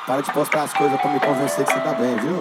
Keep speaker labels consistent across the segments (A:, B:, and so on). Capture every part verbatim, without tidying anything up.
A: Para de postar as coisas pra me convencer que você tá bem, viu?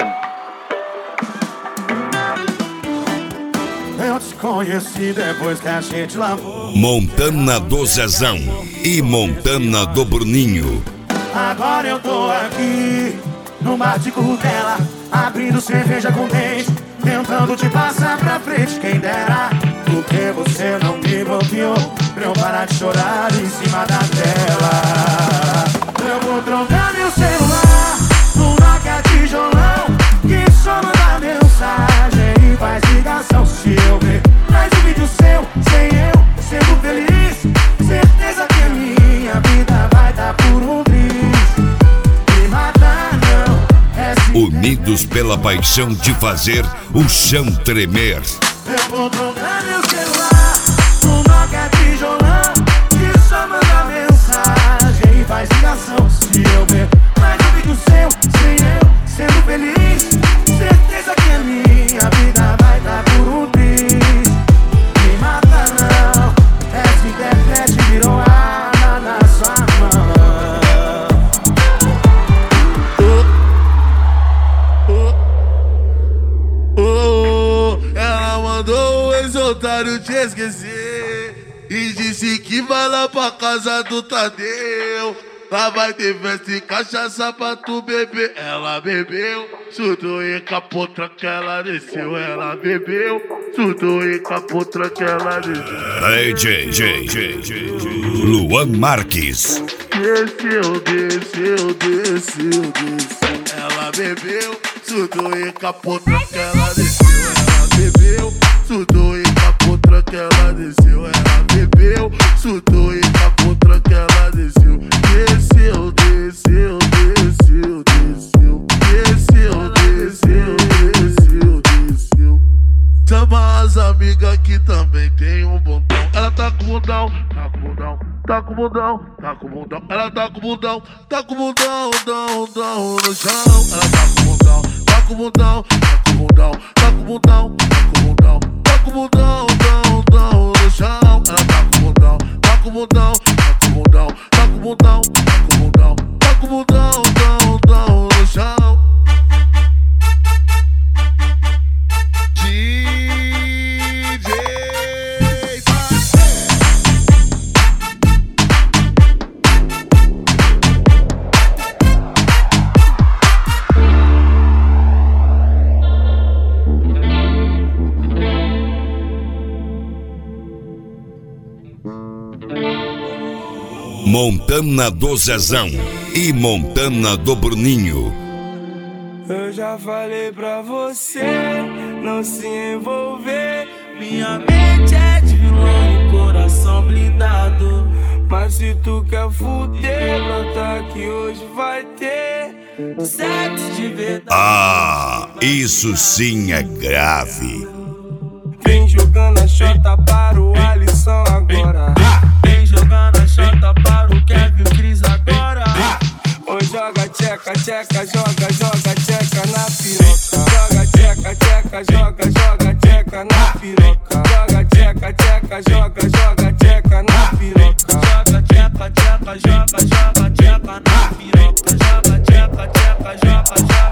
A: Eu te conheci depois que a gente lavou
B: Montana do Zezão e Montana do Bruninho.
A: Agora eu tô aqui no bar de Curvela, abrindo cerveja com dente, tentando te passar pra frente, quem dera. Porque você não me bloqueou pra eu parar de chorar em cima da tela. Eu vou trocar meu celular no Nokia tijolão, que só manda mensagem e faz ligação. Se eu ver mais um vídeo seu, sem eu sendo feliz, certeza que a minha vida vai dar por um triz. Me matar não é se
B: Unidos pela paixão de fazer o chão tremer.
A: eu vou trocar meu celular no Nokia tijolão, que só manda mensagem e faz ligação. Se eu ver mais um vídeo seu, sem eu sendo feliz, certeza que a minha vida vai dar por um triz. Me mata não, essa internet virou arma na sua mão.
C: Ela mandou o ex-otário te esquecer e disse que vai lá pra casa do Tadeu. Lá vai ter festa e cachaça pra tu beber. Ela bebeu, surtou e capotra que ela desceu. Ela bebeu, surtou e capotra que ela desceu.
B: D J, J, J, J, Luan Marques.
C: Desceu, desceu, desceu, desceu. Ela bebeu, surtou e capotra que ela desceu. Ela bebeu, surtou e capotra que ela desceu. Ela bebeu, surtou e capotra que ela desceu. Desceu, desceu, desceu, desceu. Desceu, desceu, desceu, desceu. Chama as amigas que também tem um bundão. Ela tá com bundão, tá com bundão, tá com bundão, tá com bundão. Ela tá com bundão, tá com bundão, dão, dão no chão. Ela tá com bundão, tá com bundão, tá com bundão, tá com bundão, tá com bundão, tá com bundão, dão, dão no chão. Ela tá com bundão, tá com bundão, tá com bundão, tá com bundão, tá com bundão, tá com bundão, dão, dão no chão. D J
B: Montana do Zezão e Montana do Bruninho.
D: Eu já falei pra você não se envolver. Minha mente é de vilão e coração blindado. Mas se tu quer fuder, brota que hoje vai ter sexo de verdade.
B: Ah, isso sim é grave.
D: Vem jogando a chota para o Alisson agora. Vem jogando a chota para o Kevin Cris agora. Oi, joga tcheca, tcheca, joga, joga tcheca na piroca. Joga tcheca, tcheca, joga, joga tcheca na piroca. Joga tcheca, tcheca, joga, joga tcheca na piroca. Joga tcheca, tcheca, joga, joga tcheca na piroca. Joga tcheca, tcheca, joga, joga